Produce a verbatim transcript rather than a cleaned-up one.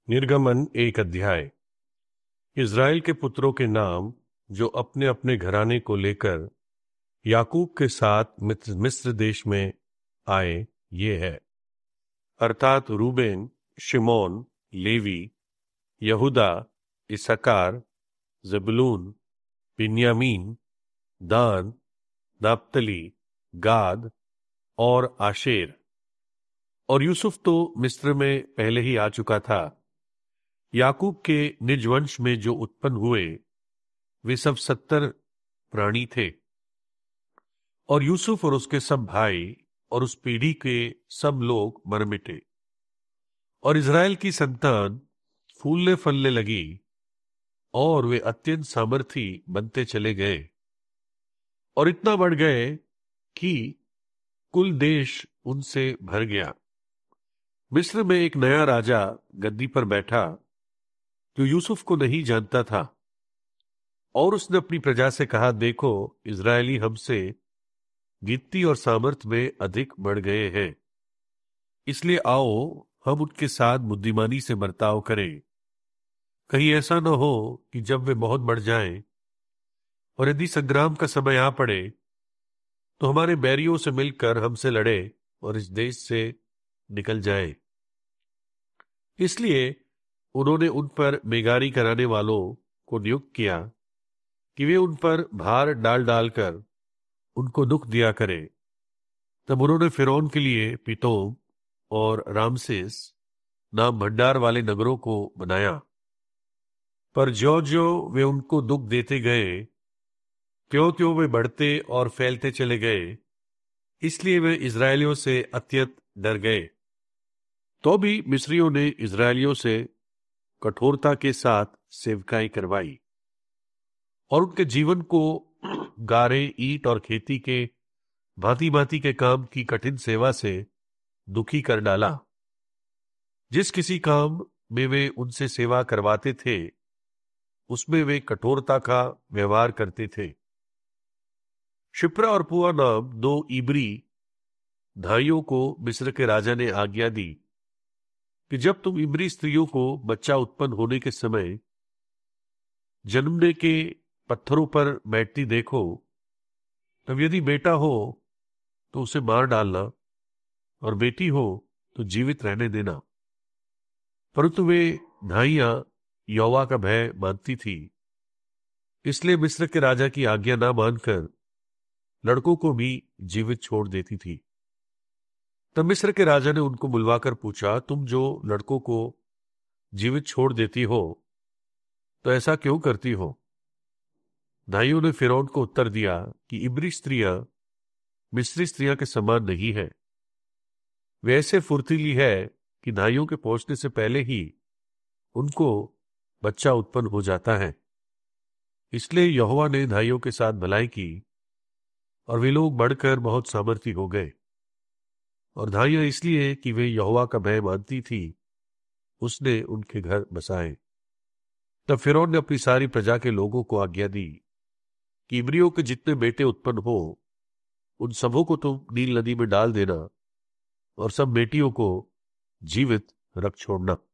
निर्गमन एक अध्याय। इज़राइल के पुत्रों के नाम जो अपने अपने घराने को लेकर याकूब के साथ मिस्र मिस्र देश में आए, ये है, अर्थात रूबेन, शिमोन, लेवी, यहूदा, इस्साकार, जबूलून, बिन्यामीन, दान, नप्तली, गाद और आशेर। और यूसुफ तो मिस्र में पहले ही आ चुका था। याकूब के निज वंश में जो उत्पन्न हुए वे सब सत्तर प्राणी थे, और यूसुफ और उसके सब भाई और उस पीढ़ी के सब लोग मर मिटे। और इज़राइल की संतान फूलने फलने लगी और वे अत्यंत सामर्थी बनते चले गए और इतना बढ़ गए कि कुल देश उनसे भर गया। मिस्र में एक नया राजा गद्दी पर बैठा जो यूसुफ को नहीं जानता था, और उसने अपनी प्रजा से कहा, देखो, इज़राइली हमसे गिनती और सामर्थ में अधिक बढ़ गए हैं, इसलिए आओ हम उनके साथ बुद्धिमानी से बर्ताव करें। कहीं ऐसा न हो कि जब वे बहुत बढ़ जाएं और यदि संग्राम का समय आ पड़े तो हमारे बैरियों से मिलकर हमसे लड़े और इस देश से निकल जाए। इसलिए उन्होंने उन पर बेगारी कराने वालों को नियुक्त किया कि वे उन पर भार डाल डालकर उनको दुख दिया करें। तब उन्होंने फिरौन के लिए पितोम और रामसेस नाम भंडार वाले नगरों को बनाया। पर ज्यों ज्यों वे उनको दुख देते गए, त्यों त्यों वे बढ़ते और फैलते चले गए, इसलिए वे इज़राइलियों से अत्यंत डर गए। तो भी मिस्रियों ने इज़राइलियों से कठोरता के साथ सेवकाई करवाई और उनके जीवन को गारे, ईंट और खेती के भांति भांति के काम की कठिन सेवा से दुखी कर डाला। जिस किसी काम में वे उनसे सेवा करवाते थे उसमें वे कठोरता का व्यवहार करते थे। शिप्रा और पुआ नाम दो इब्री भाइयों को मिस्र के राजा ने आज्ञा दी कि जब तुम इब्री स्त्रियों को बच्चा उत्पन्न होने के समय जन्मने के पत्थरों पर बैठती देखो, तब यदि बेटा हो तो उसे मार डालना और बेटी हो तो जीवित रहने देना। परंतु वे धाइयां यहोवा का भय मानती थी, इसलिए मिस्र के राजा की आज्ञा ना मानकर लड़कों को भी जीवित छोड़ देती थी। तब मिस्र के राजा ने उनको बुलवाकर पूछा, तुम जो लड़कों को जीवित छोड़ देती हो तो ऐसा क्यों करती हो? दाइयों ने फिरौन को उत्तर दिया कि इब्री स्त्रियां मिस्री स्त्रियां के समान नहीं है। वे ऐसे फुर्तीली है कि दाइयों के पहुंचने से पहले ही उनको बच्चा उत्पन्न हो जाता है। इसलिए यहोवा ने दाइयों के साथ भलाई की और वे लोग बढ़कर बहुत सामर्थी हो गए। और दाइयां इसलिए कि वे यहोवा का भय मानती थी, उसने उनके घर बसाए। तब फिरौन ने अपनी सारी प्रजा के लोगों को आज्ञा दी कि इब्रियों के जितने बेटे उत्पन्न हो उन सबों को तुम नील नदी में डाल देना और सब बेटियों को जीवित रख छोड़ना।